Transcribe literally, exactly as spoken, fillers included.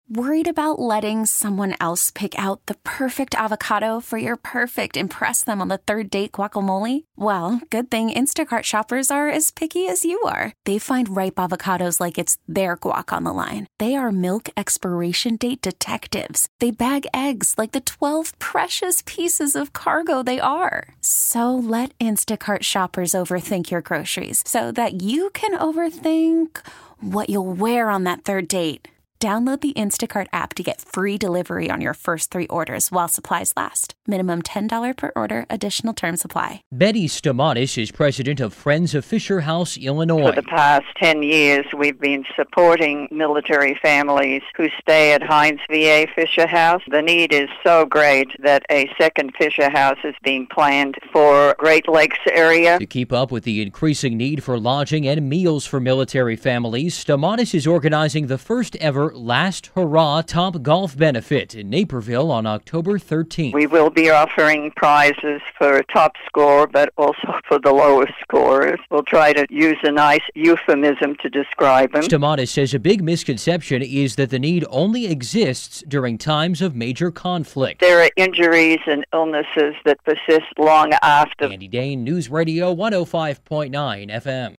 Worried about letting someone else pick out the perfect avocado for your perfect impress them on the third date guacamole? Well, good thing Instacart shoppers are as picky as you are. They find ripe avocados like it's their guac on the line. They are milk expiration date detectives. They bag eggs like the twelve precious pieces of cargo they are. So let Instacart shoppers overthink your groceries so that you can overthink what you'll wear on that third date. Download the Instacart app to get free delivery on your first three orders while supplies last. Minimum ten dollars per order. Additional terms apply. Betty Stamatis is president of Friends of Fisher House, Illinois. For the past ten years, we've been supporting military families who stay at Heinz V A Fisher House. The need is so great that a second Fisher House is being planned for Great Lakes area. To keep up with the increasing need for lodging and meals for military families, Stamatis is organizing the first ever Last Hurrah Top Golf Benefit in Naperville on October thirteenth. We will be offering prizes for top score, but also for the lowest scorers. We'll try to use a nice euphemism to describe them. Stamatis says a big misconception is that the need only exists during times of major conflict. There are injuries and illnesses that persist long after. Andy Dane, News Radio one oh five point nine F M.